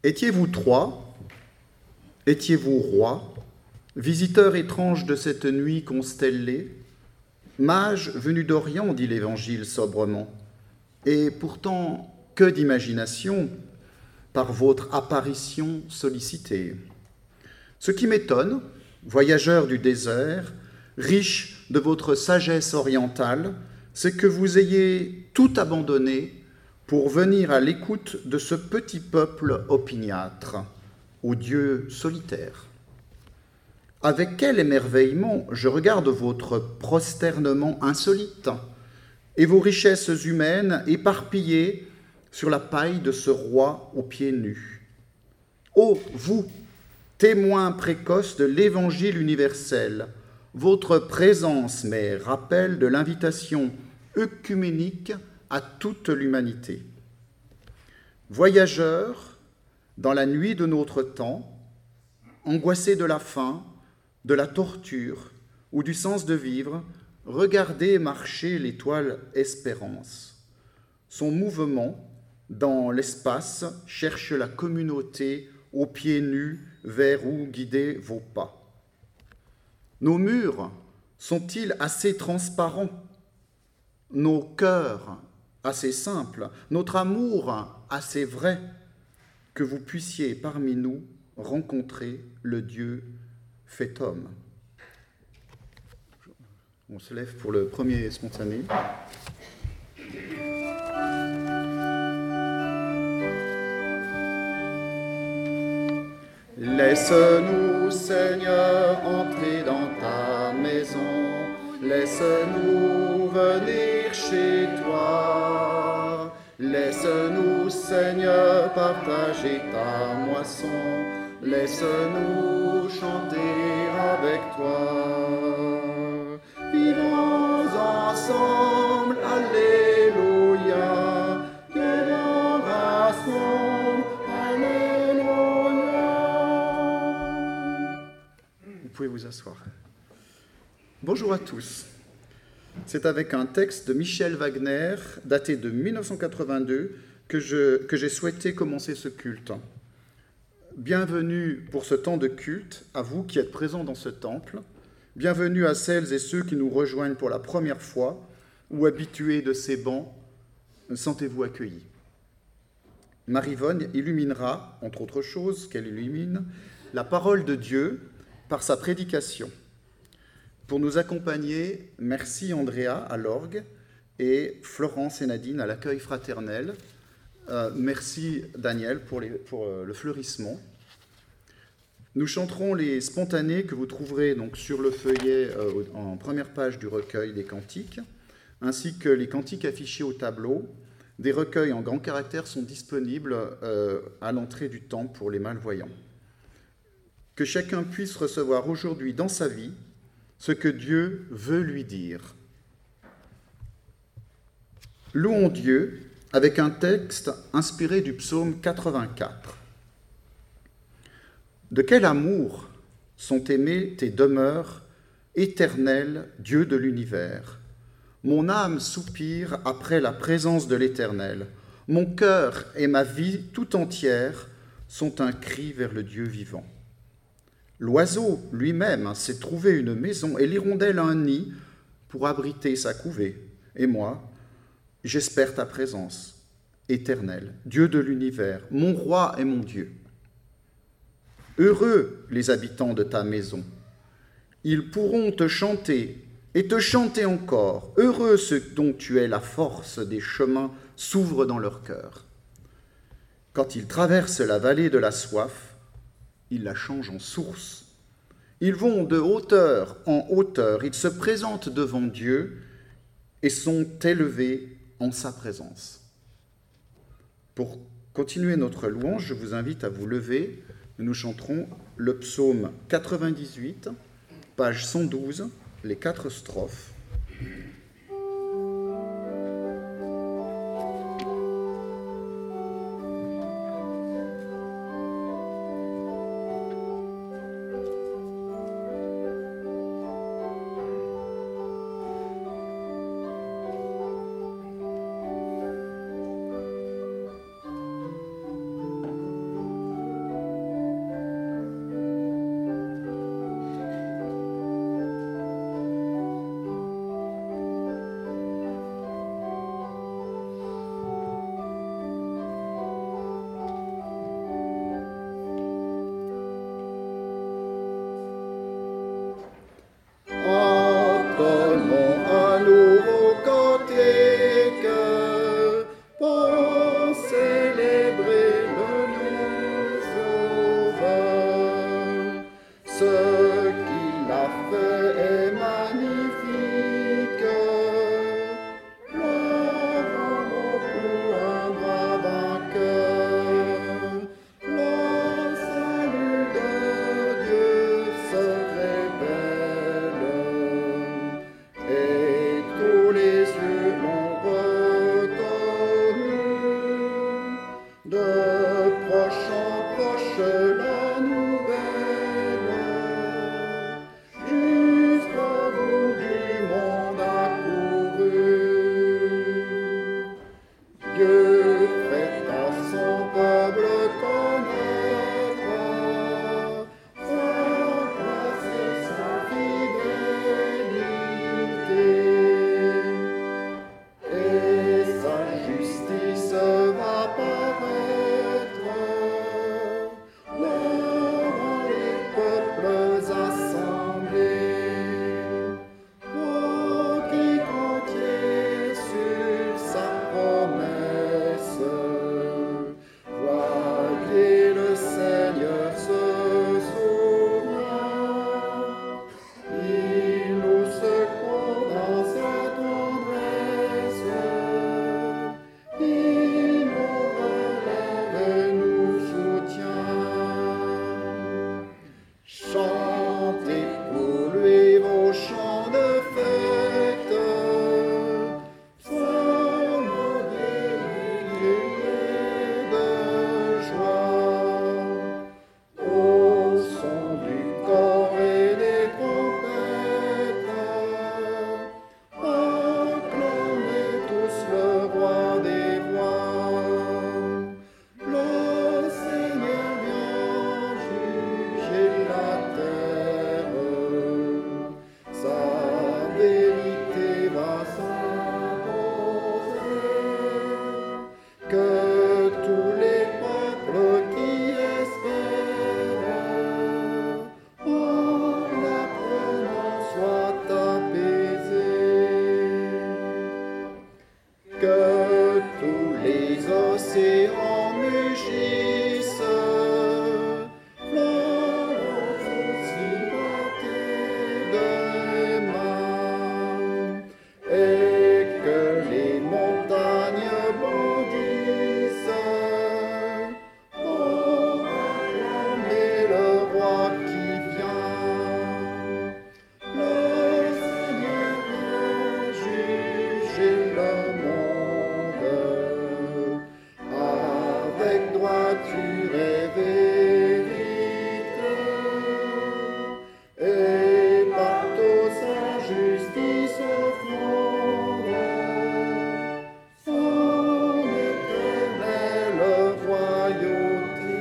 Étiez-vous trois? Étiez-vous rois? Visiteurs étranges de cette nuit constellée? Mages venus d'Orient, dit l'Évangile sobrement. Et pourtant, que d'imagination par votre apparition sollicitée. Ce qui m'étonne, voyageurs du désert, riches de votre sagesse orientale, c'est que vous ayez tout abandonné pour venir à l'écoute de ce petit peuple opiniâtre, aux dieux solitaires. Avec quel émerveillement je regarde votre prosternement insolite et vos richesses humaines éparpillées sur la paille de ce roi aux pieds nus. Ô vous, témoins précoces de l'Évangile universel, votre présence m'est rappel de l'invitation œcuménique à toute l'humanité. Voyageurs, dans la nuit de notre temps, angoissés de la faim, de la torture ou du sens de vivre, regardez marcher l'étoile Espérance. Son mouvement dans l'espace cherche la communauté aux pieds nus vers où guider vos pas. Nos murs sont-ils assez transparents? Nos cœurs assez simples? Notre amour assez vrai que vous puissiez parmi nous rencontrer le Dieu fait homme? On se lève pour le premier spontané. Laisse-nous, Seigneur, entrer dans ta maison. Laisse-nous venir chez toi. Laisse-nous, Seigneur, partager ta moisson. Laisse-nous chanter avec toi. Vivons ensemble, alléluia. Vivons ensemble, alléluia. Vous pouvez vous asseoir. Bonjour à tous. C'est avec un texte de Michel Wagner, daté de 1982, que j'ai souhaité commencer ce culte. Bienvenue pour ce temps de culte à vous qui êtes présents dans ce temple. Bienvenue à celles et ceux qui nous rejoignent pour la première fois ou habitués de ces bancs. Sentez-vous accueillis. Marie-Vonne illuminera, entre autres choses qu'elle illumine, la parole de Dieu par sa prédication. Pour nous accompagner, merci Andrea à l'orgue et Florence et Nadine à l'accueil fraternel. Merci Daniel pour le fleurissement. Nous chanterons les spontanés que vous trouverez donc sur le feuillet en première page du recueil des cantiques, ainsi que les cantiques affichés au tableau. Des recueils en grand caractère sont disponibles à l'entrée du temple pour les malvoyants. Que chacun puisse recevoir aujourd'hui dans sa vie ce que Dieu veut lui dire. Louons Dieu avec un texte inspiré du psaume 84. De quel amour sont aimées tes demeures, éternel Dieu de l'univers. Mon âme soupire après la présence de l'Éternel. Mon cœur et ma vie tout entière sont un cri vers le Dieu vivant. L'oiseau lui-même s'est trouvé une maison et l'hirondelle un nid pour abriter sa couvée. Et moi, j'espère ta présence, Éternel, Dieu de l'univers, mon roi et mon Dieu. Heureux les habitants de ta maison. Ils pourront te chanter et te chanter encore. Heureux ceux dont tu es la force, des chemins s'ouvrent dans leur cœur. Quand ils traversent la vallée de la soif, ils la changent en source. Ils vont de hauteur en hauteur, ils se présentent devant Dieu et sont élevés en sa présence. Pour continuer notre louange, je vous invite à vous lever. Nous chanterons le psaume 98, page 112, les 4 strophes. De proche en proche la nouvelle, jusqu'au bout du monde accouru. Dieu fait à son peuple connaître sa grâce et sa fidélité, et sa justice va paraître devant les peuples assemblés. Oh, qui comptiez sur sa promesse, voyez le Seigneur se souvient. Il nous secourt dans sa tendresse, il nous relève et nous soutient. Chantez pour lui vos chants de fête, salmodiez de joie, au son du corps et des trompettes, acclamez tous le roi des rois. Le Seigneur vient juger la terre, sa vérité va s'imposer. Que tous les peuples qui espèrent en l'apprenant soient apaisés. Que tous les océans mugissent, fleurs aussi battées de mains, et que les montagnes bondissent pour acclamer le roi qui vient. Le Seigneur vient juger le monde avec droiture et vérité, et partout sa justice offrande son éternelle royauté.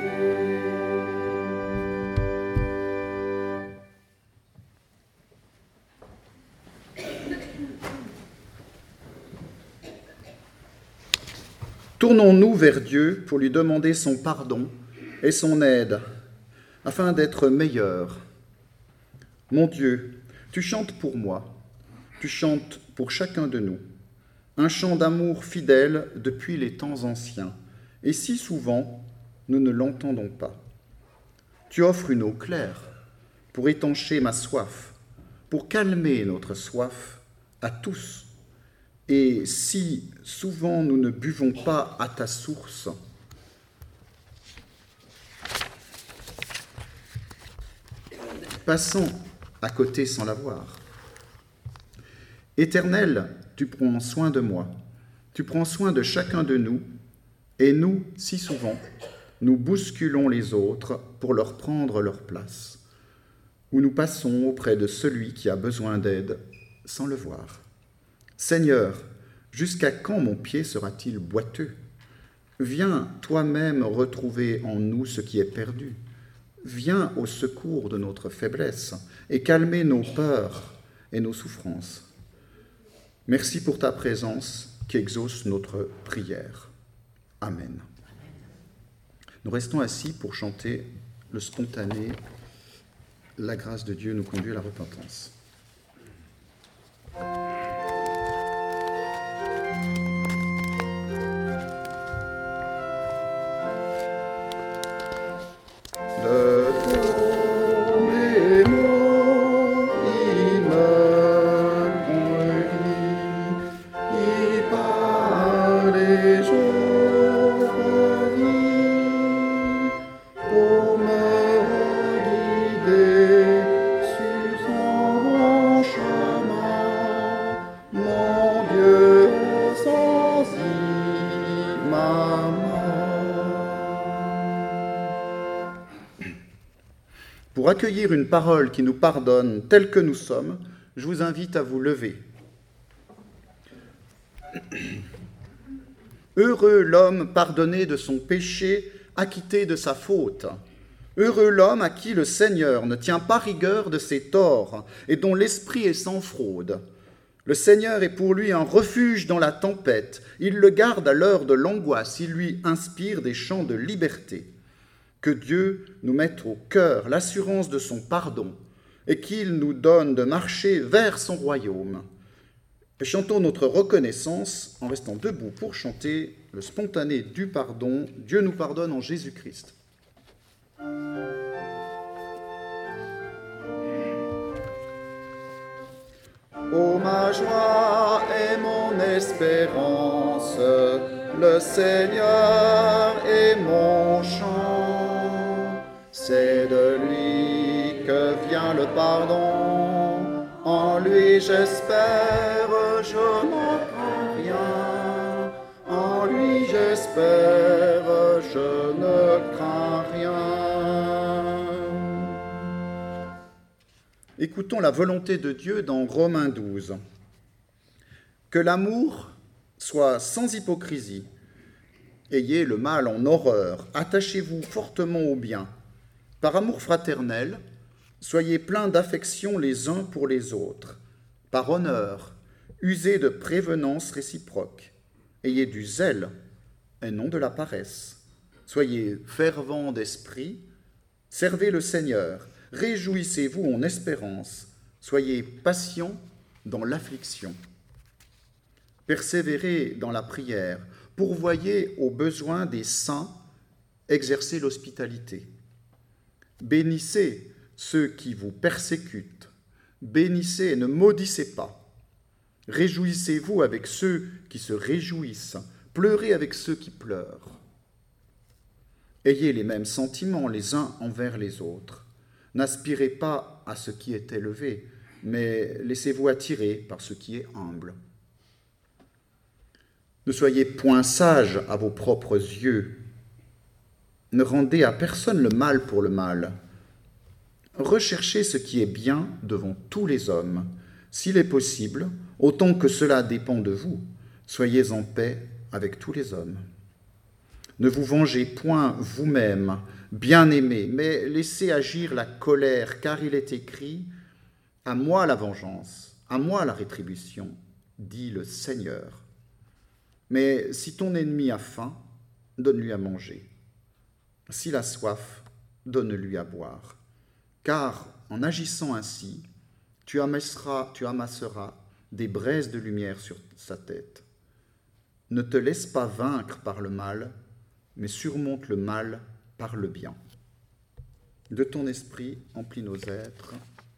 Tournons-nous vers Dieu pour lui demander son pardon et son aide, afin d'être meilleurs. Mon Dieu, tu chantes pour moi, tu chantes pour chacun de nous, un chant d'amour fidèle depuis les temps anciens, et si souvent nous ne l'entendons pas. Tu offres une eau claire pour étancher ma soif, pour calmer notre soif à tous. Et si souvent nous ne buvons pas à ta source, passons à côté sans la voir. Éternel, tu prends soin de moi, tu prends soin de chacun de nous, et nous, si souvent, nous bousculons les autres pour leur prendre leur place, ou nous passons auprès de celui qui a besoin d'aide sans le voir. Seigneur, jusqu'à quand mon pied sera-t-il boiteux? Viens toi-même retrouver en nous ce qui est perdu. Viens au secours de notre faiblesse et calmer nos peurs et nos souffrances. Merci pour ta présence qui exauce notre prière. Amen. Nous restons assis pour chanter le spontané « La grâce de Dieu nous conduit à la repentance ». Mon Dieu, sans y, maman. Pour accueillir une parole qui nous pardonne tels que nous sommes, je vous invite à vous lever. Heureux l'homme pardonné de son péché, acquitté de sa faute. Heureux l'homme à qui le Seigneur ne tient pas rigueur de ses torts et dont l'esprit est sans fraude. Le Seigneur est pour lui un refuge dans la tempête. Il le garde à l'heure de l'angoisse. Il lui inspire des chants de liberté. Que Dieu nous mette au cœur l'assurance de son pardon et qu'il nous donne de marcher vers son royaume. Et chantons notre reconnaissance en restant debout pour chanter le spontané du pardon. Dieu nous pardonne en Jésus-Christ. Ô ma joie et mon espérance, le Seigneur est mon chant. C'est de lui que vient le pardon, en lui j'espère, je n'en crains rien. En lui j'espère, je ne crains rien. Écoutons la volonté de Dieu dans Romains 12. Que l'amour soit sans hypocrisie. Ayez le mal en horreur, attachez-vous fortement au bien. Par amour fraternel, soyez pleins d'affection les uns pour les autres. Par honneur, usez de prévenance réciproque. Ayez du zèle et non de la paresse. Soyez fervents d'esprit, servez le Seigneur. Réjouissez-vous en espérance, soyez patients dans l'affliction. Persévérez dans la prière, pourvoyez aux besoins des saints, exercez l'hospitalité. Bénissez ceux qui vous persécutent, bénissez et ne maudissez pas. Réjouissez-vous avec ceux qui se réjouissent, pleurez avec ceux qui pleurent. Ayez les mêmes sentiments les uns envers les autres. N'aspirez pas à ce qui est élevé, mais laissez-vous attirer par ce qui est humble. Ne soyez point sages à vos propres yeux. Ne rendez à personne le mal pour le mal. Recherchez ce qui est bien devant tous les hommes. S'il est possible, autant que cela dépend de vous, soyez en paix avec tous les hommes. Ne vous vengez point vous-même, bien-aimés, mais laissez agir la colère, car il est écrit « À moi la vengeance, à moi la rétribution, dit le Seigneur. » Mais si ton ennemi a faim, donne-lui à manger. S'il a soif, donne-lui à boire. Car en agissant ainsi, tu amasseras des braises de lumière sur sa tête. Ne te laisse pas vaincre par le mal, mais surmonte le mal par le bien. De ton esprit, emplis nos êtres.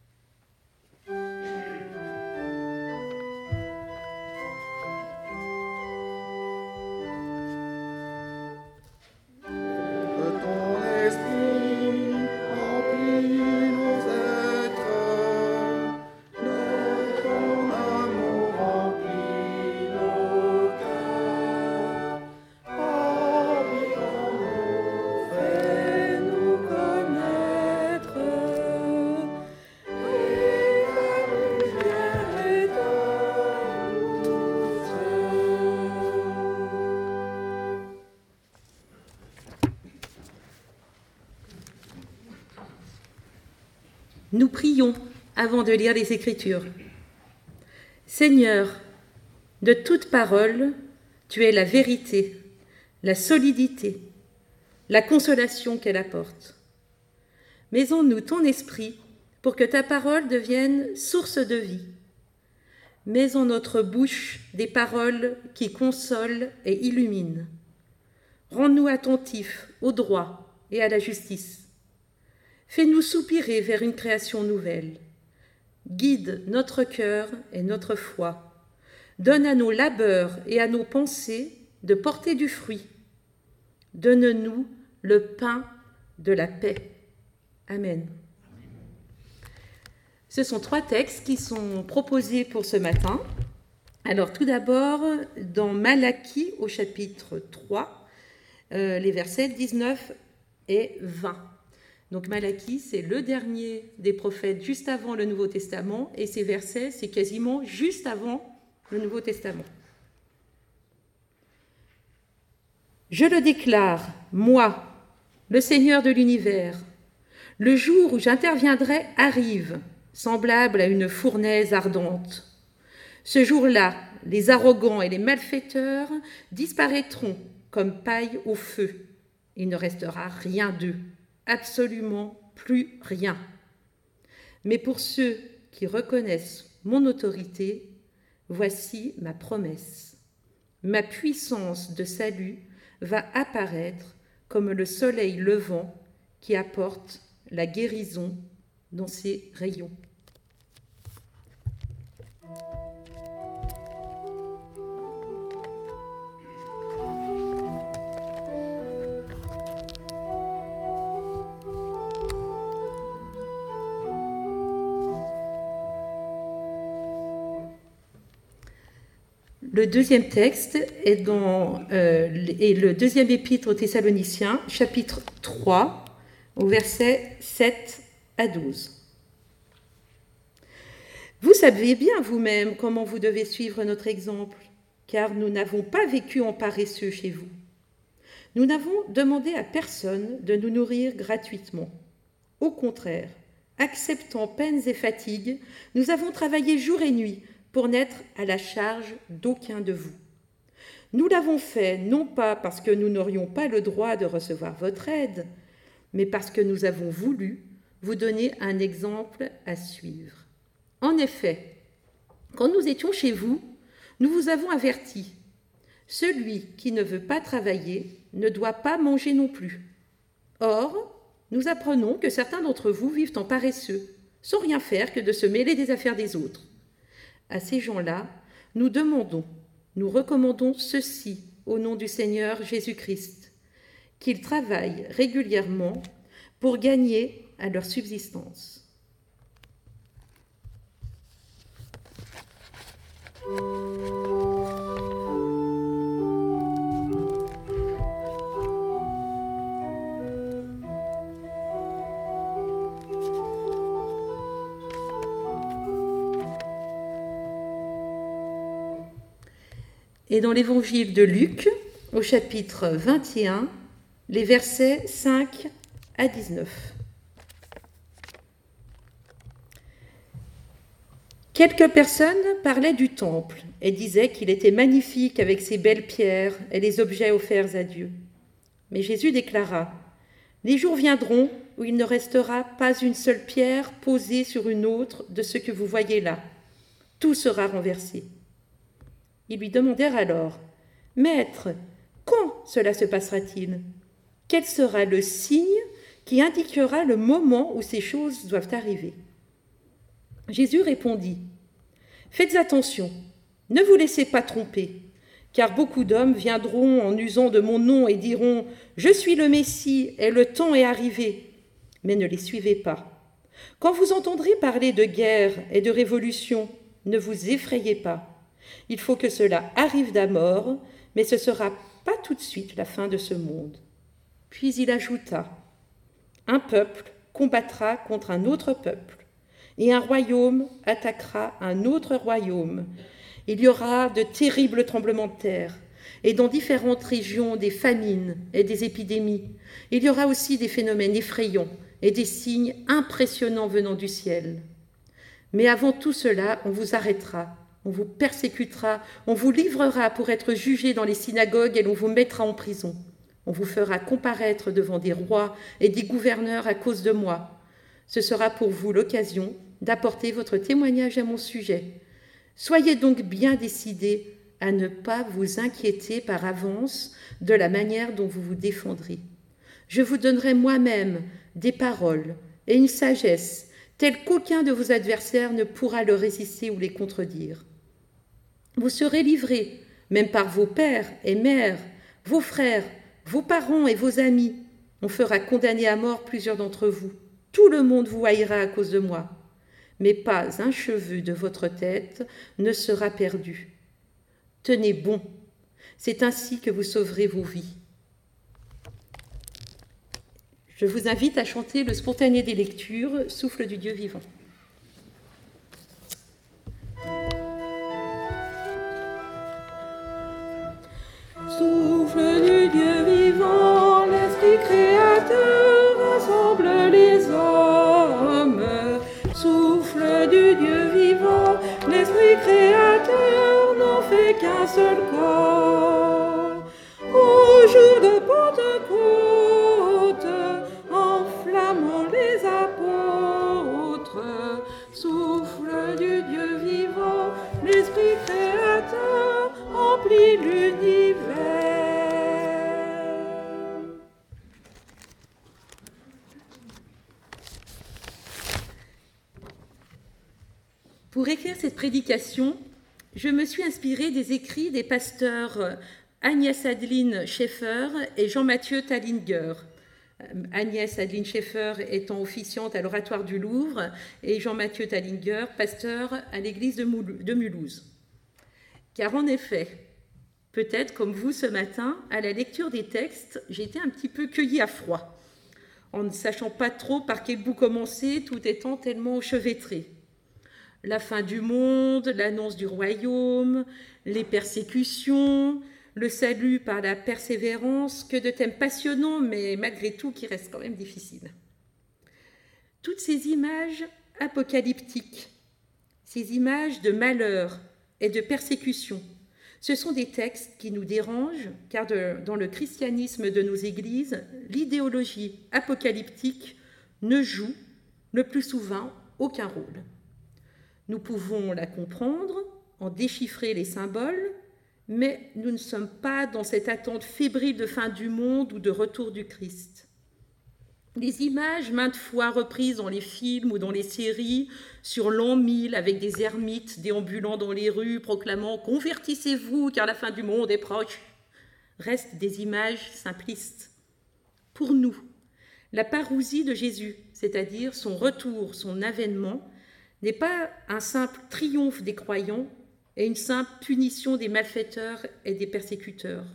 Nous prions avant de lire les Écritures. Seigneur, de toute parole, tu es la vérité, la solidité, la consolation qu'elle apporte. Mets en nous ton esprit pour que ta parole devienne source de vie. Mets en notre bouche des paroles qui consolent et illuminent. Rends-nous attentifs au droit et à la justice. Fais-nous soupirer vers une création nouvelle. Guide notre cœur et notre foi. Donne à nos labeurs et à nos pensées de porter du fruit. Donne-nous le pain de la paix. Amen. Ce sont 3 textes qui sont proposés pour ce matin. Alors tout d'abord, dans Malachie au chapitre 3, les versets 19 et 20. Donc Malachie, c'est le dernier des prophètes juste avant le Nouveau Testament, et ces versets, c'est quasiment juste avant le Nouveau Testament. Je le déclare, moi, le Seigneur de l'univers, le jour où j'interviendrai arrive, semblable à une fournaise ardente. Ce jour-là, les arrogants et les malfaiteurs disparaîtront comme paille au feu. Il ne restera rien d'eux, absolument plus rien. Mais pour ceux qui reconnaissent mon autorité, voici ma promesse. Ma puissance de salut va apparaître comme le soleil levant qui apporte la guérison dans ses rayons. Le deuxième texte est le deuxième épître aux Thessaloniciens, chapitre 3, au verset 7 à 12. Vous savez bien vous-même comment vous devez suivre notre exemple, car nous n'avons pas vécu en paresseux chez vous. Nous n'avons demandé à personne de nous nourrir gratuitement. Au contraire, acceptant peines et fatigues, nous avons travaillé jour et nuit pour n'être à la charge d'aucun de vous. Nous l'avons fait non pas parce que nous n'aurions pas le droit de recevoir votre aide, mais parce que nous avons voulu vous donner un exemple à suivre. En effet, quand nous étions chez vous, nous vous avons averti. Celui qui ne veut pas travailler ne doit pas manger non plus. Or, nous apprenons que certains d'entre vous vivent en paresseux, sans rien faire que de se mêler des affaires des autres. À ces gens-là, nous recommandons ceci au nom du Seigneur Jésus-Christ, qu'ils travaillent régulièrement pour gagner à leur subsistance. Et dans l'évangile de Luc, au chapitre 21, les versets 5 à 19. Quelques personnes parlaient du temple et disaient qu'il était magnifique avec ses belles pierres et les objets offerts à Dieu. Mais Jésus déclara : « Les jours viendront où il ne restera pas une seule pierre posée sur une autre de ce que vous voyez là. Tout sera renversé. » Ils lui demandèrent alors : « Maître, quand cela se passera-t-il ? Quel sera le signe qui indiquera le moment où ces choses doivent arriver ?» Jésus répondit : « Faites attention, ne vous laissez pas tromper, car beaucoup d'hommes viendront en usant de mon nom et diront : Je suis le Messie et le temps est arrivé. Mais ne les suivez pas. Quand vous entendrez parler de guerre et de révolution, ne vous effrayez pas. Il faut que cela arrive d'abord, mais ce ne sera pas tout de suite la fin de ce monde. » Puis il ajouta : « Un peuple combattra contre un autre peuple, et un royaume attaquera un autre royaume. Il y aura de terribles tremblements de terre, et dans différentes régions des famines et des épidémies. Il y aura aussi des phénomènes effrayants et des signes impressionnants venant du ciel. Mais avant tout cela, on vous arrêtera, on vous persécutera, on vous livrera pour être jugé dans les synagogues et l'on vous mettra en prison. On vous fera comparaître devant des rois et des gouverneurs à cause de moi. Ce sera pour vous l'occasion d'apporter votre témoignage à mon sujet. Soyez donc bien décidés à ne pas vous inquiéter par avance de la manière dont vous vous défendrez. Je vous donnerai moi-même des paroles et une sagesse telle qu'aucun de vos adversaires ne pourra leur résister ou les contredire. Vous serez livrés, même par vos pères et mères, vos frères, vos parents et vos amis. On fera condamner à mort plusieurs d'entre vous. Tout le monde vous haïra à cause de moi. Mais pas un cheveu de votre tête ne sera perdu. Tenez bon, c'est ainsi que vous sauverez vos vies. Je vous invite à chanter le spontané des lectures, Souffle du Dieu vivant. Souffle du Dieu vivant, l'Esprit créateur rassemble les hommes. Souffle du Dieu vivant, l'Esprit créateur n'en fait qu'un seul corps. Au jour de Pentecôte, enflammant les apôtres, souffle du Dieu vivant, l'Esprit créateur emplit l'univers. Pour écrire cette prédication, je me suis inspirée des écrits des pasteurs Agnès Adeline Schaeffer et Jean-Mathieu Tallinger. Agnès Adeline Schaeffer étant officiante à l'Oratoire du Louvre et Jean-Mathieu Tallinger, pasteur à l'église de Mulhouse. Car en effet, peut-être comme vous ce matin, à la lecture des textes, j'ai été un petit peu cueillie à froid, en ne sachant pas trop par quel bout commencer, tout étant tellement enchevêtré. La fin du monde, l'annonce du royaume, les persécutions, le salut par la persévérance, que de thèmes passionnants, mais malgré tout qui restent quand même difficiles. Toutes ces images apocalyptiques, ces images de malheur et de persécution, ce sont des textes qui nous dérangent, car dans le christianisme de nos églises, l'idéologie apocalyptique ne joue le plus souvent aucun rôle. Nous pouvons la comprendre, en déchiffrer les symboles, mais nous ne sommes pas dans cette attente fébrile de fin du monde ou de retour du Christ. Les images maintes fois reprises dans les films ou dans les séries sur l'an 1000 avec des ermites déambulant dans les rues proclamant « Convertissez-vous car la fin du monde est proche » restent des images simplistes. Pour nous, la parousie de Jésus, c'est-à-dire son retour, son avènement, n'est pas un simple triomphe des croyants et une simple punition des malfaiteurs et des persécuteurs.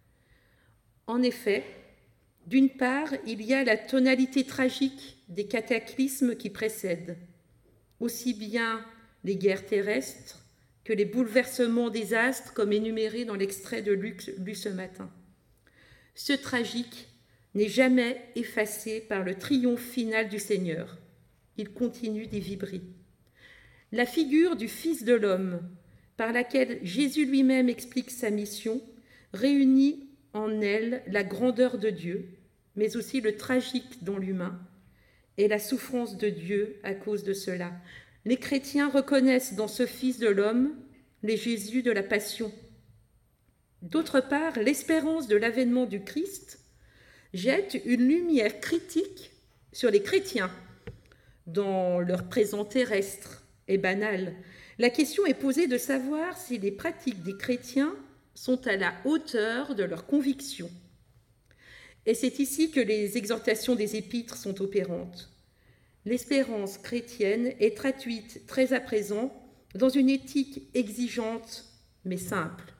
En effet, d'une part, il y a la tonalité tragique des cataclysmes qui précèdent, aussi bien les guerres terrestres que les bouleversements des astres comme énumérés dans l'extrait de Luc lu ce matin. Ce tragique n'est jamais effacé par le triomphe final du Seigneur. Il continue d'y vibrer. La figure du Fils de l'homme, par laquelle Jésus lui-même explique sa mission, réunit en elle la grandeur de Dieu, mais aussi le tragique dans l'humain et la souffrance de Dieu à cause de cela. Les chrétiens reconnaissent dans ce Fils de l'homme les Jésus de la Passion. D'autre part, l'espérance de l'avènement du Christ jette une lumière critique sur les chrétiens dans leur présent terrestre et banal. La question est posée de savoir si les pratiques des chrétiens sont à la hauteur de leurs convictions. Et c'est ici que les exhortations des épîtres sont opérantes. L'espérance chrétienne est traduite très à présent dans une éthique exigeante mais simple.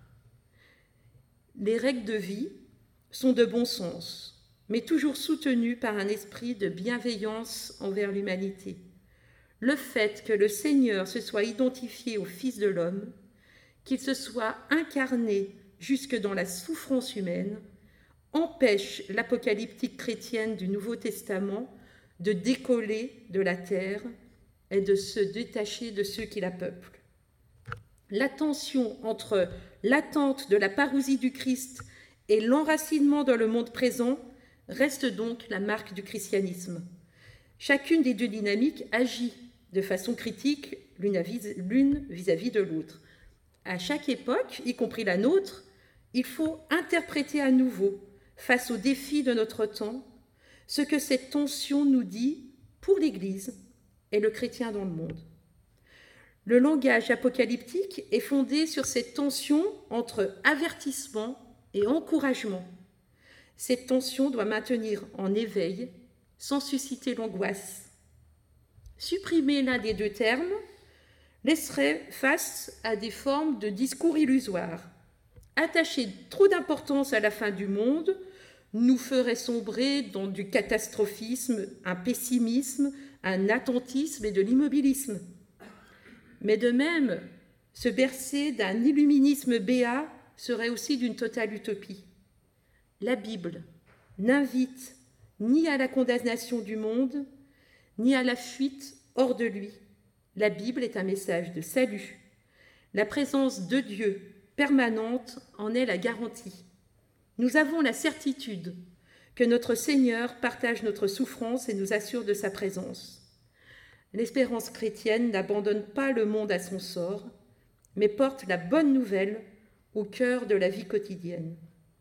Les règles de vie sont de bon sens, mais toujours soutenues par un esprit de bienveillance envers l'humanité. Le fait que le Seigneur se soit identifié au Fils de l'homme, qu'il se soit incarné jusque dans la souffrance humaine, empêche l'apocalyptique chrétienne du Nouveau Testament de décoller de la terre et de se détacher de ceux qui la peuplent. La tension entre l'attente de la parousie du Christ et l'enracinement dans le monde présent reste donc la marque du christianisme. Chacune des deux dynamiques agit de façon critique l'une vis-à-vis de l'autre. À chaque époque, y compris la nôtre, il faut interpréter à nouveau, face aux défis de notre temps, ce que cette tension nous dit pour l'Église et le chrétien dans le monde. Le langage apocalyptique est fondé sur cette tension entre avertissement et encouragement. Cette tension doit maintenir en éveil sans susciter l'angoisse. Supprimer l'un des deux termes laisserait face à des formes de discours illusoires. Attacher trop d'importance à la fin du monde nous ferait sombrer dans du catastrophisme, un pessimisme, un attentisme et de l'immobilisme. Mais de même, se bercer d'un illuminisme béat serait aussi d'une totale utopie. La Bible n'invite ni à la condamnation du monde, ni à la fuite hors de lui. La Bible est un message de salut. La présence de Dieu permanente en est la garantie. Nous avons la certitude que notre Seigneur partage notre souffrance et nous assure de sa présence. L'espérance chrétienne n'abandonne pas le monde à son sort, mais porte la bonne nouvelle au cœur de la vie quotidienne.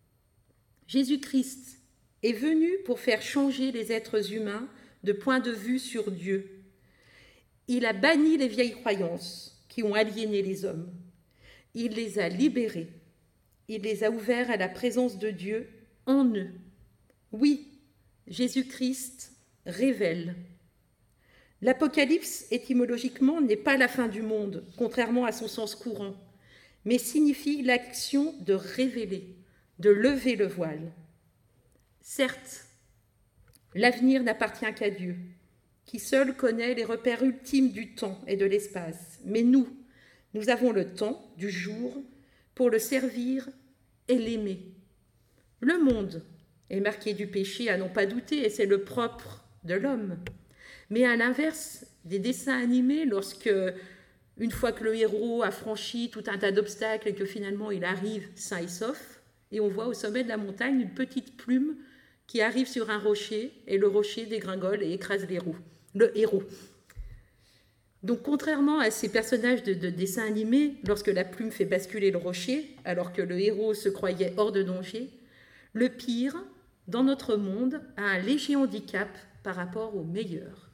Jésus-Christ est venu pour faire changer les êtres humains de point de vue sur Dieu. Il a banni les vieilles croyances qui ont aliéné les hommes. Il les a libérés. Il les a ouverts à la présence de Dieu en eux. Oui, Jésus-Christ révèle. L'Apocalypse, étymologiquement, n'est pas la fin du monde, contrairement à son sens courant, mais signifie l'action de révéler, de lever le voile. Certes, l'avenir n'appartient qu'à Dieu, qui seul connaît les repères ultimes du temps et de l'espace. Mais nous avons le temps du jour pour le servir et l'aimer. Le monde est marqué du péché, à n'en pas douter, et c'est le propre de l'homme. Mais à l'inverse des dessins animés, lorsque, une fois que le héros a franchi tout un tas d'obstacles et que finalement il arrive sain et sauf, et on voit au sommet de la montagne une petite plume qui arrive sur un rocher, et le rocher dégringole et écrase le héros. Donc contrairement à ces personnages de dessins animés, lorsque la plume fait basculer le rocher, alors que le héros se croyait hors de danger, le pire, dans notre monde, a un léger handicap par rapport au meilleur.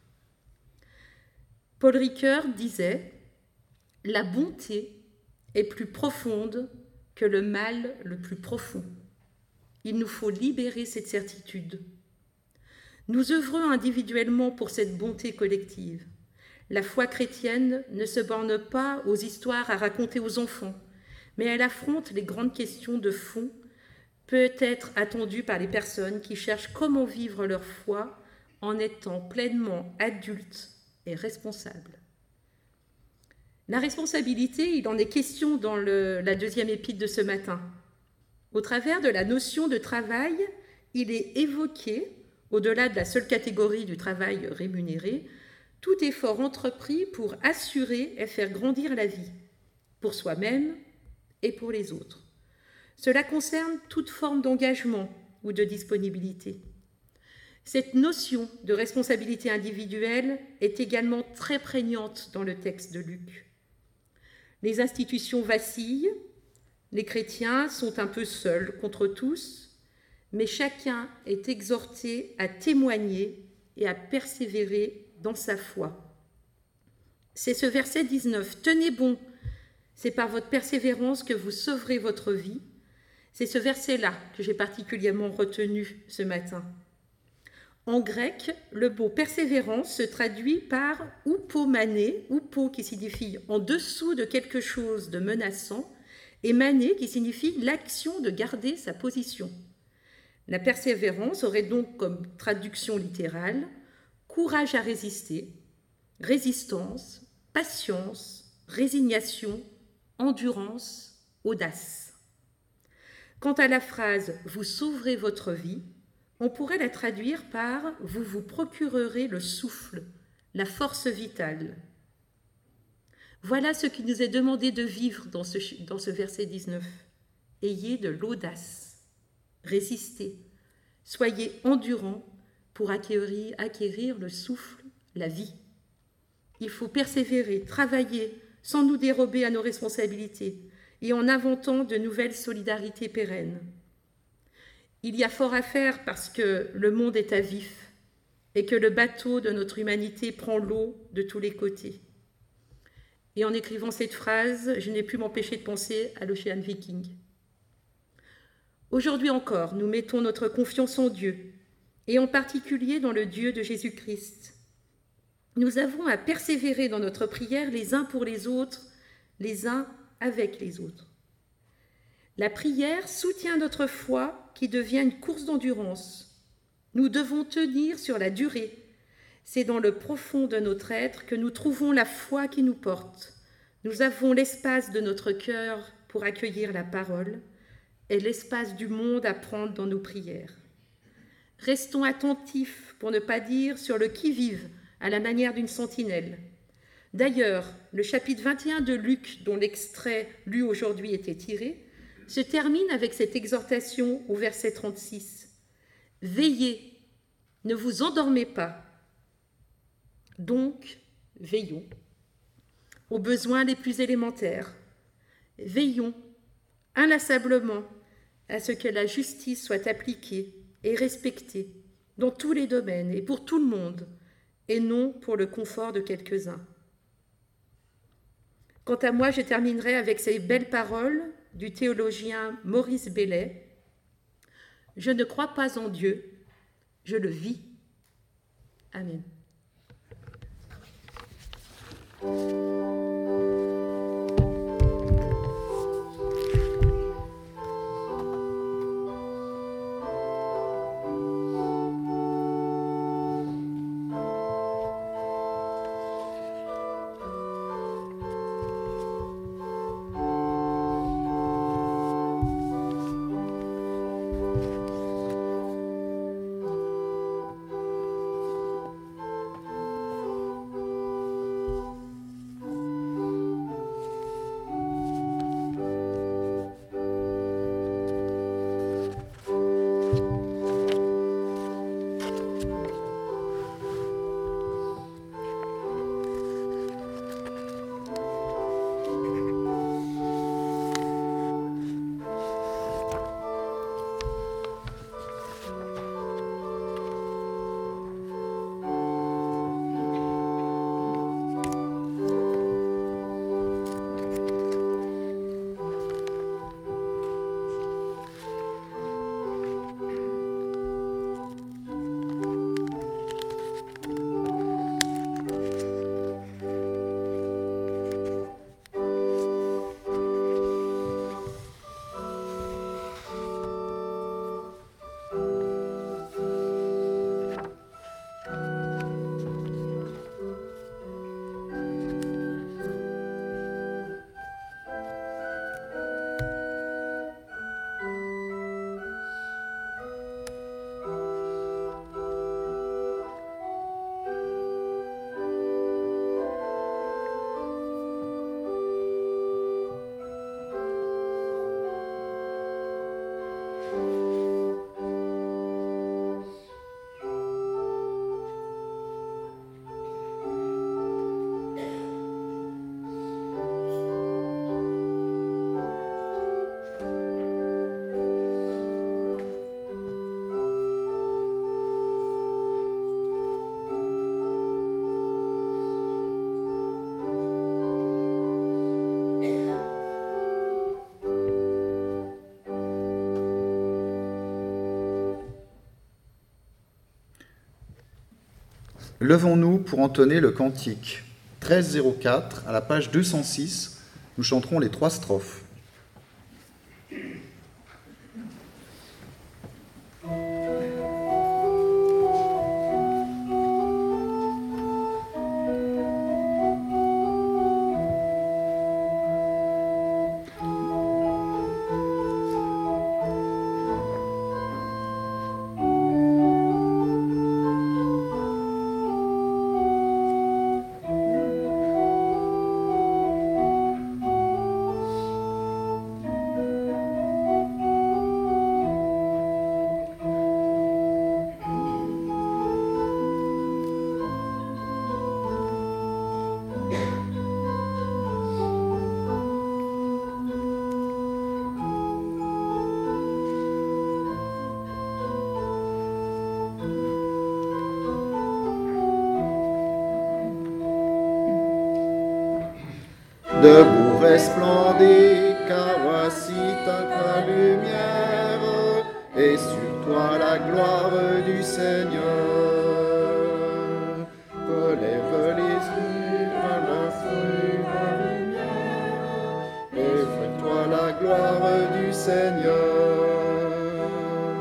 Paul Ricoeur disait « La bonté est plus profonde que le mal le plus profond. Il nous faut libérer cette certitude. Nous œuvrons individuellement pour cette bonté collective. La foi chrétienne ne se borne pas aux histoires à raconter aux enfants, mais elle affronte les grandes questions de fond, peut être attendue par les personnes qui cherchent comment vivre leur foi en étant pleinement adultes et responsables. La responsabilité, il en est question dans la deuxième épître de ce matin. Au travers de la notion de travail, il est évoqué, au-delà de la seule catégorie du travail rémunéré, tout effort entrepris pour assurer et faire grandir la vie, pour soi-même et pour les autres. Cela concerne toute forme d'engagement ou de disponibilité. Cette notion de responsabilité individuelle est également très prégnante dans le texte de Luc. Les institutions vacillent, les chrétiens sont un peu seuls contre tous, mais chacun est exhorté à témoigner et à persévérer dans sa foi. C'est ce verset 19. « Tenez bon, c'est par votre persévérance que vous sauverez votre vie ». C'est ce verset-là que j'ai particulièrement retenu ce matin. En grec, le mot persévérance se traduit par oupomané, oupo qui signifie en dessous de quelque chose de menaçant, et mané qui signifie l'action de garder sa position. La persévérance aurait donc comme traduction littérale courage à résister, résistance, patience, résignation, endurance, audace. Quant à la phrase « vous sauverez votre vie », on pourrait la traduire par « vous vous procurerez le souffle, la force vitale ». Voilà ce qui nous est demandé de vivre dans ce verset 19. Ayez de l'audace, résistez, soyez endurants pour acquérir le souffle, la vie. Il faut persévérer, travailler sans nous dérober à nos responsabilités et en inventant de nouvelles solidarités pérennes. Il y a fort à faire parce que le monde est à vif et que le bateau de notre humanité prend l'eau de tous les côtés. Et en écrivant cette phrase, je n'ai pu m'empêcher de penser à l'Ocean Viking. Aujourd'hui encore, nous mettons notre confiance en Dieu, et en particulier dans le Dieu de Jésus-Christ. Nous avons à persévérer dans notre prière les uns pour les autres, les uns avec les autres. La prière soutient notre foi qui devient une course d'endurance. Nous devons tenir sur la durée. C'est dans le profond de notre être que nous trouvons la foi qui nous porte. Nous avons l'espace de notre cœur pour accueillir la parole et l'espace du monde à prendre dans nos prières. Restons attentifs pour ne pas dire sur le qui-vive à la manière d'une sentinelle. D'ailleurs, le chapitre 21 de Luc, dont l'extrait lu aujourd'hui était tiré, se termine avec cette exhortation au verset 36. « Veillez, ne vous endormez pas. Donc, veillons aux besoins les plus élémentaires. Veillons inlassablement à ce que la justice soit appliquée et respectée dans tous les domaines et pour tout le monde, et non pour le confort de quelques-uns. » Quant à moi, je terminerai avec ces belles paroles du théologien Maurice Bellet. « Je ne crois pas en Dieu, je le vis. » Amen. Levons-nous pour entonner le cantique. 1304, à la page 206, nous chanterons les 3 strophes. Debout resplendez, car voici ta lumière, et sur toi la gloire du Seigneur. Relève les yeux à la feu de la lumière, et fais-toi la gloire du Seigneur.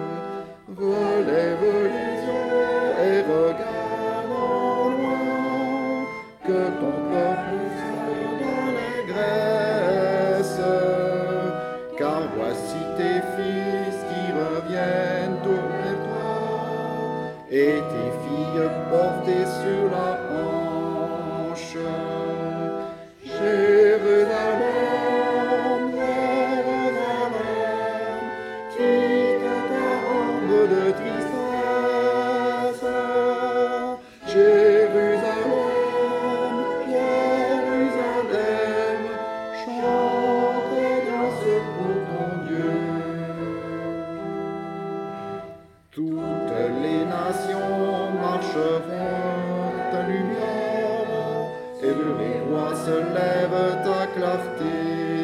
nations marcheront ta lumière, et les rois se lèvent ta clarté.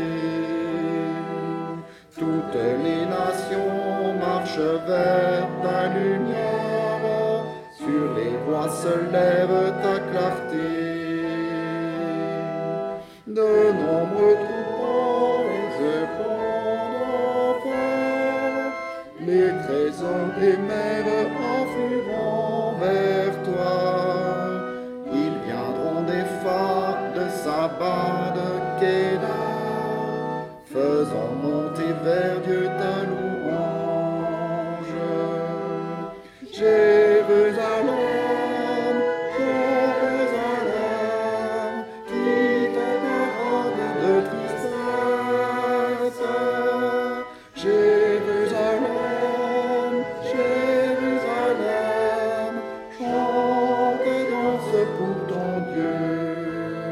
Toutes les nations marchent vers ta lumière, sur les rois se lève ta clarté. De nombreux troupeaux répondent enfants, les trésors des mers enflueront vers toi. Ils viendront des phares de Saba, de Kédar, faisant monter vers Dieu ta louange. Jérusalem, Jérusalem, quitte ta robe de tristesse. Jérusalem, Jérusalem, chante et danse pour ton Dieu.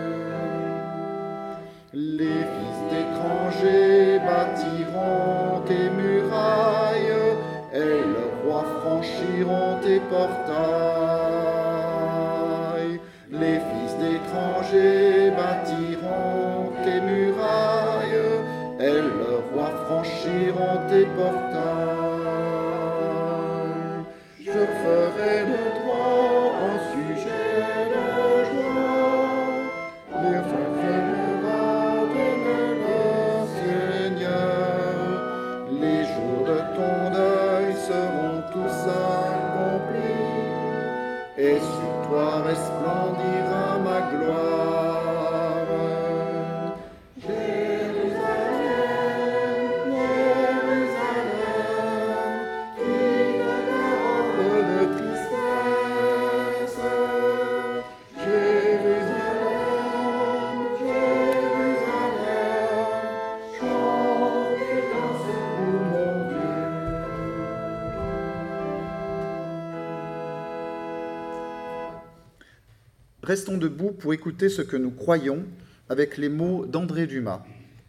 Les fils d'étrangers bâtiront tes murailles, et le roi franchiront tes portails. Les fils d'étrangers bâtiront tes murailles, et le roi franchiront tes portails. Je ferai de toi un sujet de joie, les reviendra le Seigneur. Les jours de ton deuil seront tous accomplis, et sur toi resplendira ma gloire. Jérusalem, Jérusalem, quitte ta robe de tristesse. Jérusalem, Jérusalem, chante et danse pour mon Dieu. Restons debout pour écouter ce que nous croyons avec les mots d'André Dumas.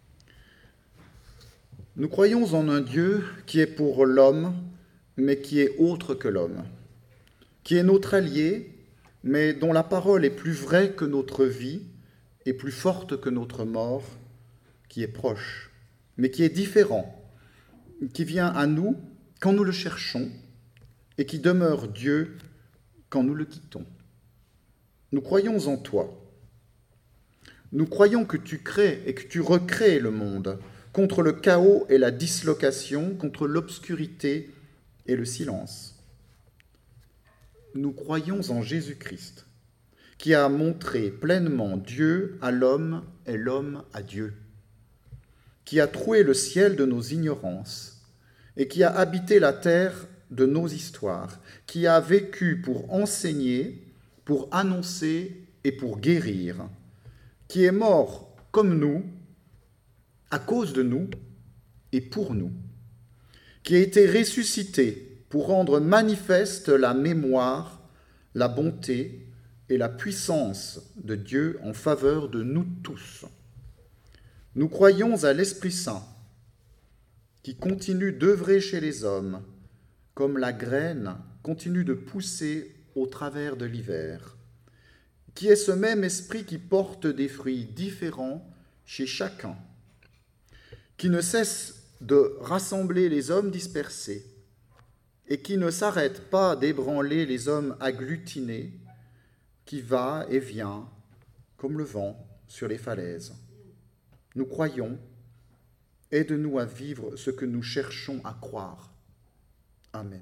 Nous croyons en un Dieu qui est pour l'homme, mais qui est autre que l'homme, qui est notre allié, mais dont la parole est plus vraie que notre vie et plus forte que notre mort, qui est proche, mais qui est différent, qui vient à nous quand nous le cherchons et qui demeure Dieu quand nous le quittons. Nous croyons en toi. Nous croyons que tu crées et que tu recrées le monde contre le chaos et la dislocation, contre l'obscurité et le silence. Nous croyons en Jésus-Christ, qui a montré pleinement Dieu à l'homme et l'homme à Dieu, qui a troué le ciel de nos ignorances et qui a habité la terre de nos histoires, qui a vécu pour enseigner, pour annoncer et pour guérir, qui est mort comme nous, à cause de nous et pour nous, qui a été ressuscité pour rendre manifeste la mémoire, la bonté et la puissance de Dieu en faveur de nous tous. Nous croyons à l'Esprit Saint, qui continue d'œuvrer chez les hommes, comme la graine continue de pousser au travers de l'hiver, qui est ce même esprit qui porte des fruits différents chez chacun, qui ne cesse de rassembler les hommes dispersés et qui ne s'arrête pas d'ébranler les hommes agglutinés, qui va et vient comme le vent sur les falaises. Nous croyons, aide-nous à vivre ce que nous cherchons à croire. Amen.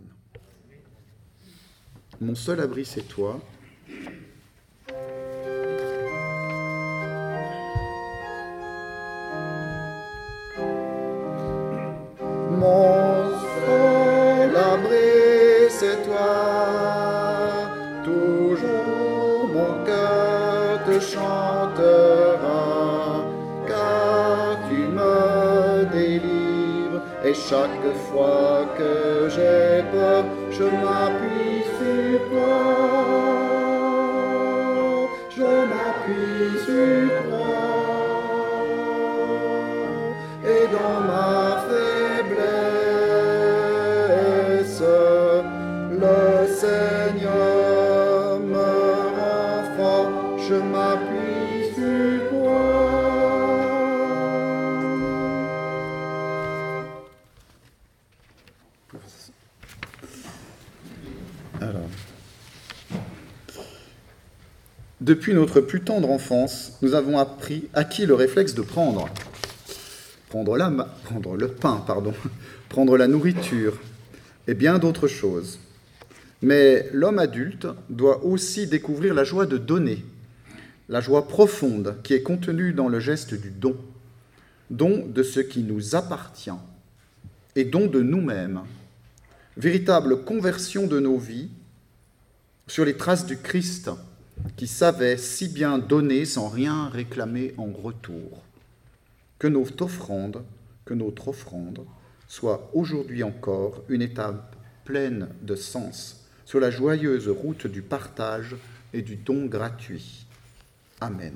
Mon seul abri, c'est toi. Mon seul abri, c'est toi. Toujours mon cœur te chantera, car tu me délivres. Et chaque fois que j'ai peur, je m'appuie sur toi. Je m'appuie sur toi. Et dans ma faiblesse, le Seigneur Alors, depuis notre plus tendre enfance, nous avons acquis le réflexe de prendre le pain, prendre la nourriture et bien d'autres choses. Mais l'homme adulte doit aussi découvrir la joie de donner, la joie profonde qui est contenue dans le geste du don de ce qui nous appartient et don de nous-mêmes, véritable conversion de nos vies sur les traces du Christ qui savait si bien donner sans rien réclamer en retour. Que notre offrande soit aujourd'hui encore une étape pleine de sens sur la joyeuse route du partage et du don gratuit. Amen.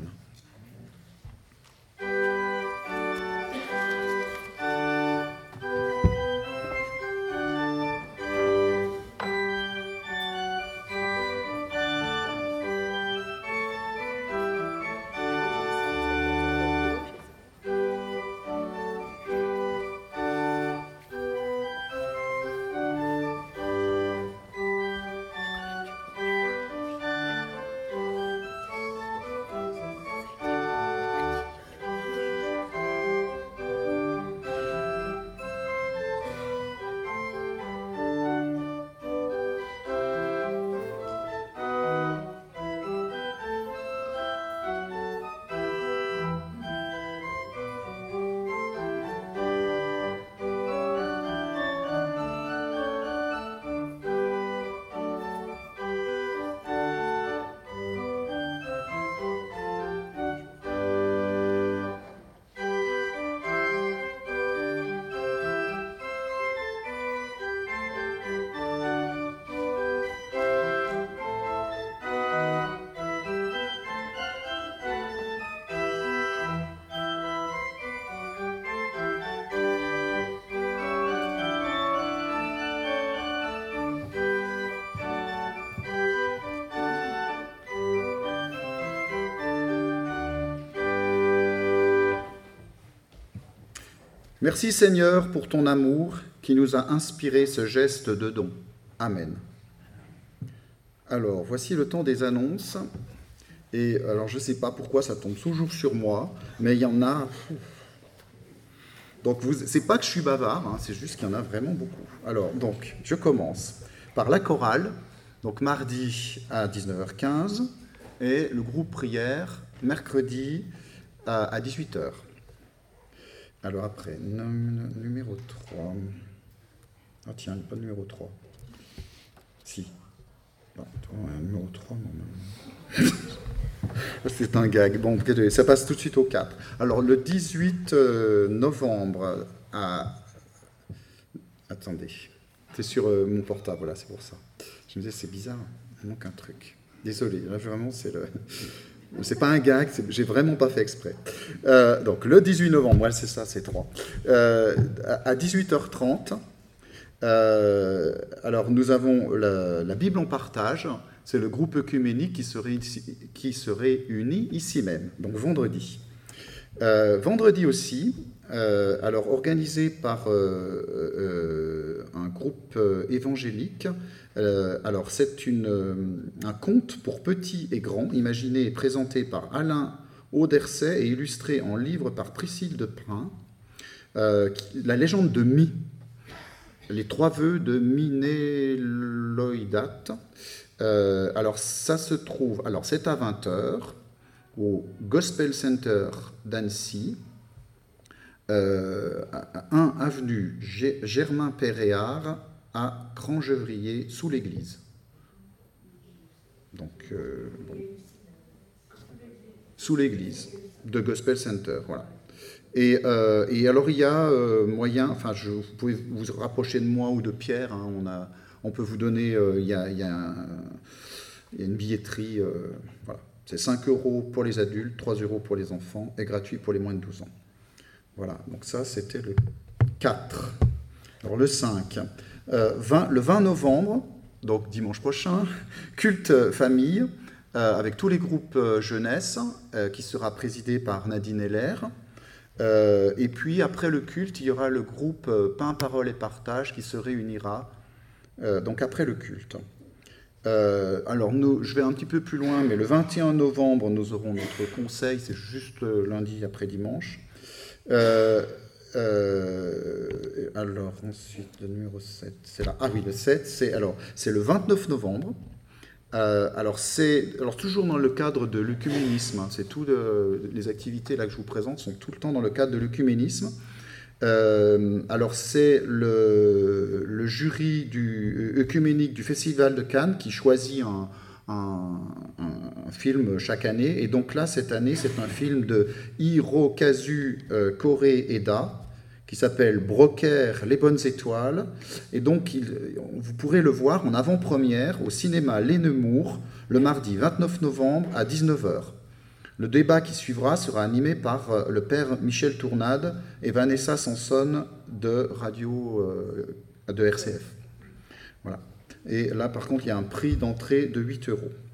Merci Seigneur pour ton amour qui nous a inspiré ce geste de don. Amen. Alors, voici le temps des annonces. Et alors, je ne sais pas pourquoi ça tombe toujours sur moi, mais il y en a... Donc, c'est pas que je suis bavard, hein, c'est juste qu'il y en a vraiment beaucoup. Alors, donc, je commence par la chorale, donc mardi à 19h15, et le groupe prière, mercredi à 18h. Alors après, numéro 3. Ah tiens, pas le numéro 3. Si. Bon, numéro 3, non. C'est un gag. Bon, ça passe tout de suite au 4. Alors le 18 novembre à... Attendez. C'est sur mon portable, voilà, c'est pour ça. Je me disais, c'est bizarre, il manque un truc. Désolé, là vraiment, c'est le... C'est pas un gag, j'ai vraiment pas fait exprès. Donc le 18 novembre, ouais, c'est ça, c'est 3. À 18h30, alors nous avons la Bible en partage, c'est le groupe œcuménique qui se réunit ici même, donc vendredi. Vendredi aussi, alors organisé par un groupe évangélique. Alors c'est un conte pour petits et grands, imaginé et présenté par Alain Auderset et illustré en livre par Priscille de Prin. La légende de Mi, les 3 vœux de Minéloïdate. Alors ça se trouve, alors c'est à 20h au Gospel Center d'Annecy, 1 avenue Germain Péréard à Crangevrier, sous l'église. Donc, bon. Sous l'église de Gospel Center, voilà. Et alors, il y a moyen, enfin, vous pouvez vous rapprocher de moi ou de Pierre, hein, on peut vous donner, il y a une billetterie, voilà. C'est 5 € pour les adultes, 3 € pour les enfants, et gratuit pour les moins de 12 ans. Voilà, donc ça, c'était le 4. Alors, le 5... le 20 novembre, donc dimanche prochain, culte famille, avec tous les groupes jeunesse, qui sera présidé par Nadine Heller. Et puis, après le culte, il y aura le groupe Pain, Parole et Partage qui se réunira, donc après le culte. Alors, je vais un petit peu plus loin, mais le 21 novembre, nous aurons notre conseil, c'est juste lundi après dimanche. Alors, ensuite, le numéro 7, c'est là. Ah oui, le 7, c'est le 29 novembre. Alors, toujours dans le cadre de l'œcuménisme. C'est les activités là que je vous présente sont tout le temps dans le cadre de l'œcuménisme. Alors, c'est le jury œcuménique du Festival de Cannes qui choisit un film chaque année. Et donc là, cette année, c'est un film de Hirokazu Kore-eda qui s'appelle Broker, les bonnes étoiles. Et donc, vous pourrez le voir en avant-première au cinéma Les Nemours le mardi 29 novembre à 19h. Le débat qui suivra sera animé par le père Michel Tournade et Vanessa Sanson de de RCF. Voilà. Et là, par contre, il y a un prix d'entrée de 8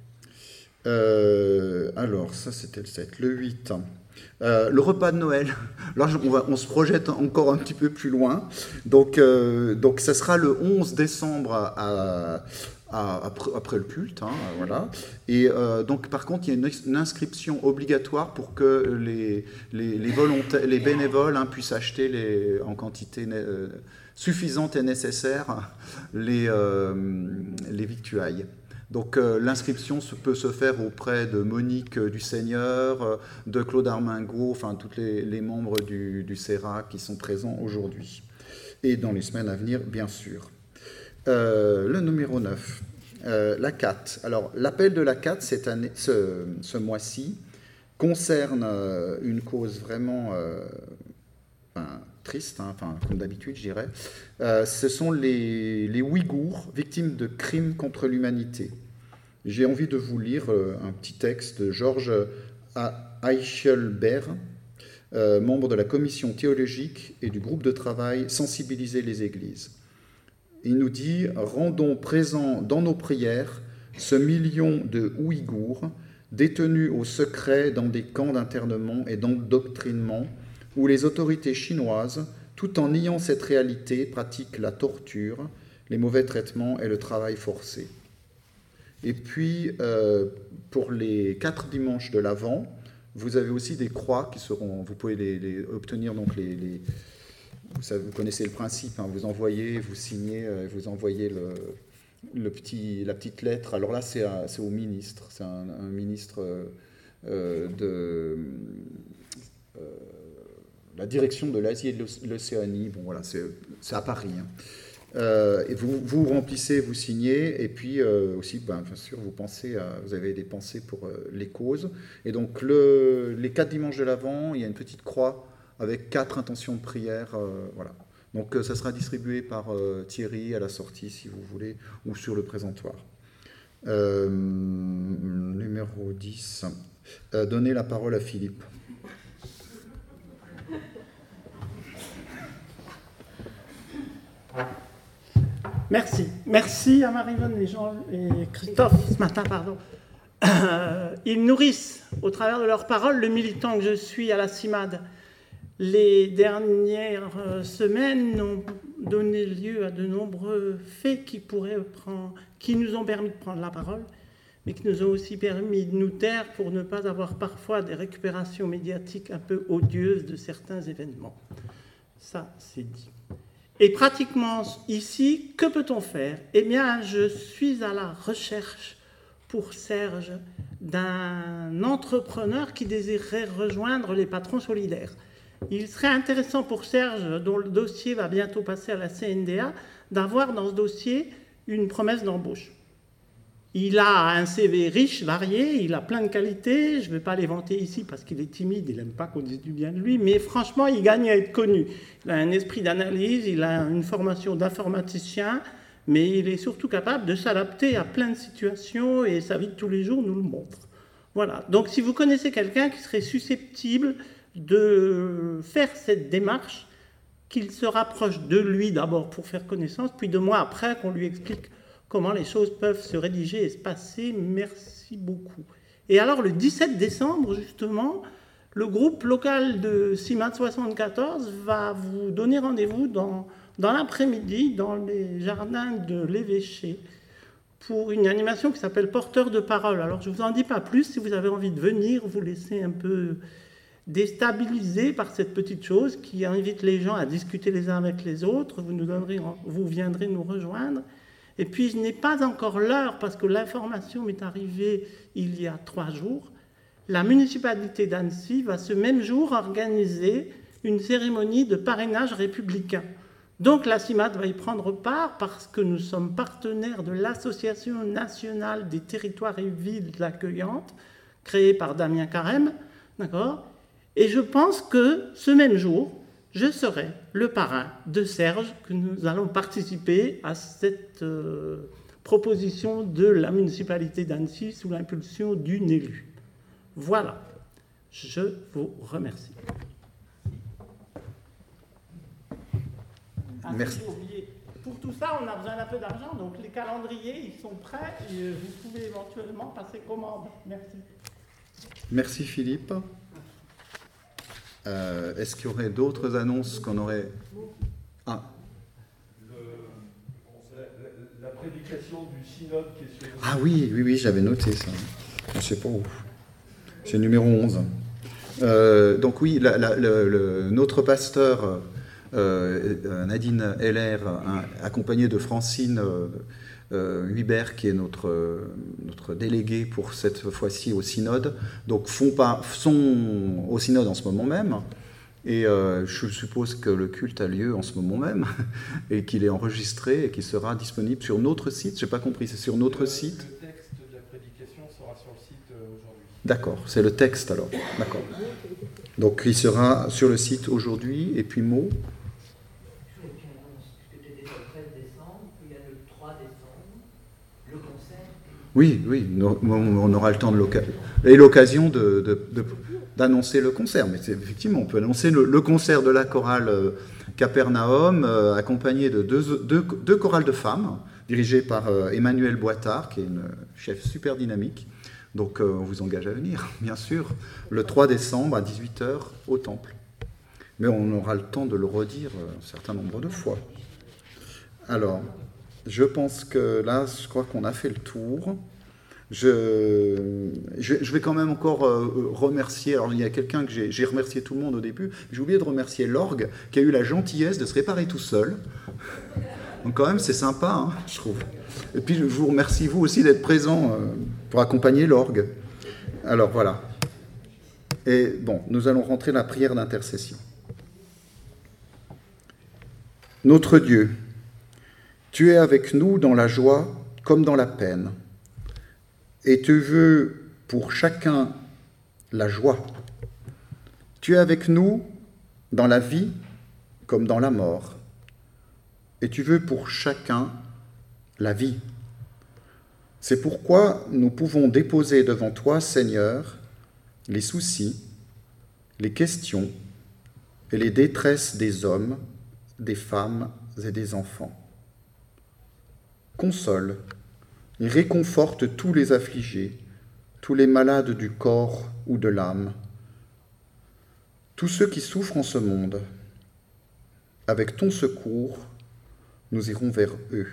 €. Alors, ça, c'était le 7. Le 8. Le repas de Noël. Là, on se projette encore un petit peu plus loin. Donc ça sera le 11 décembre après le culte. Voilà. Et donc, par contre, il y a une inscription obligatoire pour que les bénévoles puissent acheter en quantité suffisante et nécessaire les victuailles. Donc l'inscription peut se faire auprès de Monique du Seigneur, de Claude Armingaud, enfin tous les membres du CERA qui sont présents aujourd'hui. Et dans les semaines à venir, bien sûr. Le numéro 9, la CAT. Alors l'appel de la CAT ce mois-ci concerne une cause vraiment triste, comme d'habitude, je dirais. Ce sont les Ouïghours, victimes de crimes contre l'humanité. J'ai envie de vous lire un petit texte de Georges Eichelberg, membre de la commission théologique et du groupe de travail Sensibiliser les Églises. Il nous dit « Rendons présent dans nos prières ce million de Ouïghours détenus au secret dans des camps d'internement et d'endoctrinement où les autorités chinoises, tout en niant cette réalité, pratiquent la torture, les mauvais traitements et le travail forcé. » Et puis, pour les 4 dimanches de l'Avent, vous avez aussi des croix qui seront... Vous pouvez les obtenir, donc vous connaissez le principe, vous envoyez, vous signez, vous envoyez la petite lettre. Alors là, c'est au ministre. C'est un ministre de... la direction de l'Asie et de l'Océanie, bon voilà, c'est à Paris. Et vous remplissez, vous signez, et puis aussi, bien sûr, vous avez des pensées pour les causes. Et donc, les 4 dimanches de l'Avent, il y a une petite croix avec 4 intentions de prière, voilà. Donc, ça sera distribué par Thierry à la sortie, si vous voulez, ou sur le présentoir. Numéro 10. Donnez la parole à Philippe. Merci à Marie-Vonne et Jean et Christophe ce matin, pardon. Ils nourrissent au travers de leurs paroles le militant que je suis à la CIMAD. Les dernières semaines ont donné lieu à de nombreux faits qui nous ont permis de prendre la parole, mais qui nous ont aussi permis de nous taire pour ne pas avoir parfois des récupérations médiatiques un peu odieuses de certains événements. Ça, c'est dit. Et pratiquement ici, que peut-on faire ? Eh bien, je suis à la recherche pour Serge d'un entrepreneur qui désirerait rejoindre les patrons solidaires. Il serait intéressant pour Serge, dont le dossier va bientôt passer à la CNDA, d'avoir dans ce dossier une promesse d'embauche. Il a un CV riche, varié, il a plein de qualités. Je ne vais pas les vanter ici parce qu'il est timide, il n'aime pas qu'on dise du bien de lui, mais franchement, il gagne à être connu. Il a un esprit d'analyse, il a une formation d'informaticien, mais il est surtout capable de s'adapter à plein de situations et sa vie de tous les jours nous le montre. Voilà. Donc, si vous connaissez quelqu'un qui serait susceptible de faire cette démarche, qu'il se rapproche de lui d'abord pour faire connaissance, puis de moi après qu'on lui explique comment les choses peuvent se rédiger et se passer. Merci beaucoup. Et alors, le 17 décembre, justement, le groupe local de CIMAD 74 va vous donner rendez-vous dans l'après-midi, dans les jardins de l'évêché, pour une animation qui s'appelle Porteur de parole. Alors, je ne vous en dis pas plus. Si vous avez envie de venir, vous laissez un peu déstabiliser par cette petite chose qui invite les gens à discuter les uns avec les autres. Vous viendrez nous rejoindre. Et puis, je n'ai pas encore l'heure parce que l'information m'est arrivée il y a 3 jours. La municipalité d'Annecy va ce même jour organiser une cérémonie de parrainage républicain. Donc la CIMAD va y prendre part parce que nous sommes partenaires de l'Association nationale des territoires et villes accueillantes, créée par Damien Carême, d'accord ? Et je pense que ce même jour, je serai le parrain de Serge, que nous allons participer à cette proposition de la municipalité d'Annecy sous l'impulsion d'une élue. Voilà, je vous remercie. Merci. Pour tout ça, on a besoin d'un peu d'argent, donc les calendriers, ils sont prêts et vous pouvez éventuellement passer commande. Merci. Merci Philippe. Est-ce qu'il y aurait d'autres annonces qu'on aurait... Ah. La prédication du synode qui est sur... Ah oui, j'avais noté ça. Je ne sais pas où. C'est numéro 11. Donc oui, notre pasteur... Nadine Heller, accompagnée de Francine Hubert, qui est notre déléguée pour cette fois-ci au synode, donc sont au synode en ce moment même, et je suppose que le culte a lieu en ce moment même, et qu'il est enregistré et qu'il sera disponible sur notre site. Je n'ai pas compris, c'est sur notre site. Le texte de la prédication sera sur le site aujourd'hui. D'accord, c'est le texte alors, d'accord. Donc il sera sur le site aujourd'hui, et puis Maud. Oui, on aura le temps et l'occasion d'annoncer le concert. Mais effectivement, on peut annoncer le concert de la chorale Capernaum, accompagné de deux chorales de femmes, dirigées par Emmanuelle Boitard, qui est une chef super dynamique. Donc on vous engage à venir, bien sûr, le 3 décembre à 18h au Temple. Mais on aura le temps de le redire un certain nombre de fois. Alors... je pense que là, je crois qu'on a fait le tour. Je vais quand même encore remercier. Alors, il y a quelqu'un que j'ai remercié tout le monde au début. J'ai oublié de remercier l'orgue qui a eu la gentillesse de se réparer tout seul. Donc, quand même, c'est sympa, hein, je trouve. Et puis, je vous remercie, vous aussi, d'être présent pour accompagner l'orgue. Alors, voilà. Et bon, nous allons rentrer dans la prière d'intercession. Notre Dieu, tu es avec nous dans la joie comme dans la peine, et tu veux pour chacun la joie. Tu es avec nous dans la vie comme dans la mort, et tu veux pour chacun la vie. C'est pourquoi nous pouvons déposer devant toi, Seigneur, les soucis, les questions et les détresses des hommes, des femmes et des enfants. Console et réconforte tous les affligés, tous les malades du corps ou de l'âme, tous ceux qui souffrent en ce monde. Avec ton secours, nous irons vers eux.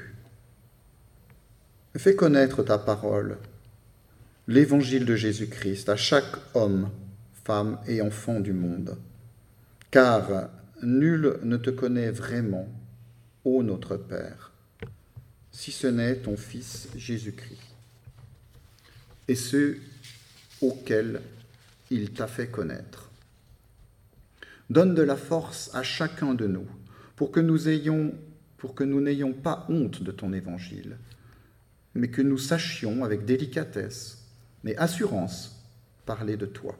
Fais connaître ta parole, l'évangile de Jésus-Christ, à chaque homme, femme et enfant du monde, car nul ne te connaît vraiment, ô notre Père, si ce n'est ton Fils Jésus-Christ, et ceux auxquels il t'a fait connaître. Donne de la force à chacun de nous, pour que nous n'ayons pas honte de ton évangile, mais que nous sachions avec délicatesse, mais assurance, parler de toi.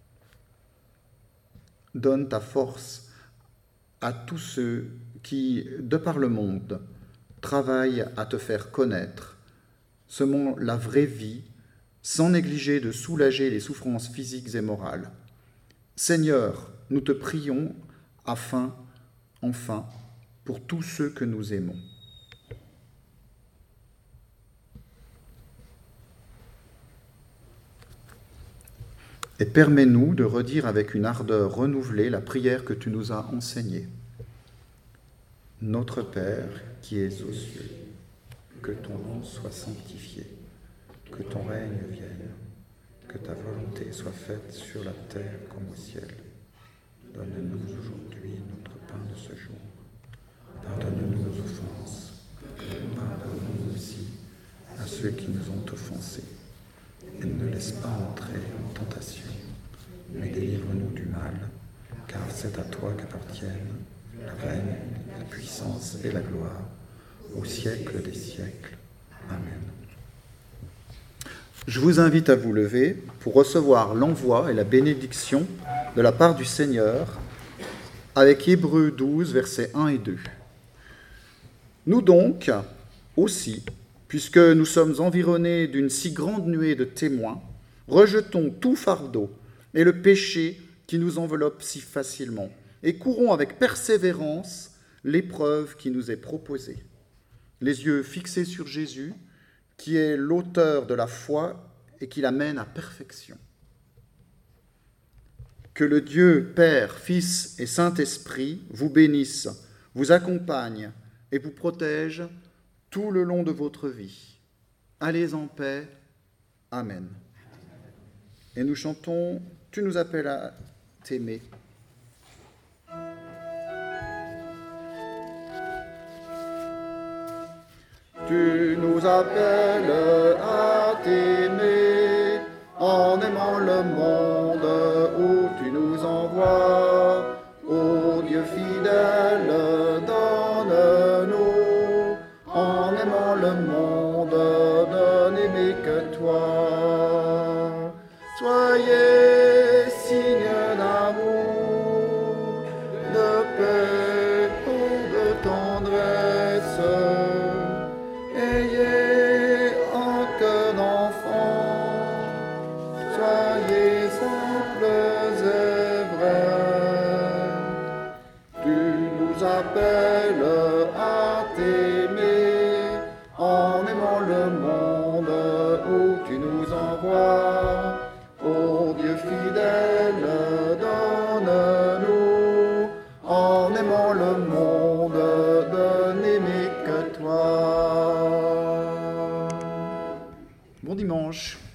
Donne ta force à tous ceux qui, de par le monde, travaillent à te faire connaître, semant la vraie vie, sans négliger de soulager les souffrances physiques et morales. Seigneur, nous te prions enfin, pour tous ceux que nous aimons. Et permets-nous de redire avec une ardeur renouvelée la prière que tu nous as enseignée. Notre Père qui es aux cieux, que ton nom soit sanctifié, que ton règne vienne, que ta volonté soit faite sur la terre comme au ciel. Donne-nous aujourd'hui notre pain de ce jour. Pardonne-nous nos offenses, pardonne-nous aussi à ceux qui nous ont offensés. Et ne laisse pas entrer en tentation, mais délivre-nous du mal, car c'est à toi qu'appartiennent le règne, la puissance et la gloire, au siècle des siècles. Amen. Je vous invite à vous lever pour recevoir l'envoi et la bénédiction de la part du Seigneur avec Hébreux 12, versets 1 et 2. Nous donc, aussi, puisque nous sommes environnés d'une si grande nuée de témoins, rejetons tout fardeau et le péché qui nous enveloppe si facilement, et courons avec persévérance l'épreuve qui nous est proposée. Les yeux fixés sur Jésus, qui est l'auteur de la foi et qui l'amène à perfection. Que le Dieu, Père, Fils et Saint-Esprit vous bénisse, vous accompagne et vous protège tout le long de votre vie. Allez en paix. Amen. Et nous chantons « Tu nous appelles à t'aimer ». Tu nous appelles à t'aimer en aimant le monde où tu nous envoies. Ô Dieu fidèle, donne-nous en aimant le monde de n'aimer que toi. Soyez signe d'amour, de paix ou de tendresse. Ayez un cœur d'enfant, soyez simples et vrais. Tu nous appelles à t'aimer en aimant le monde où tu nous envoies. Ô Dieu fidèle, donne-nous en aimant le monde de n'aimer que toi. Bon dimanche.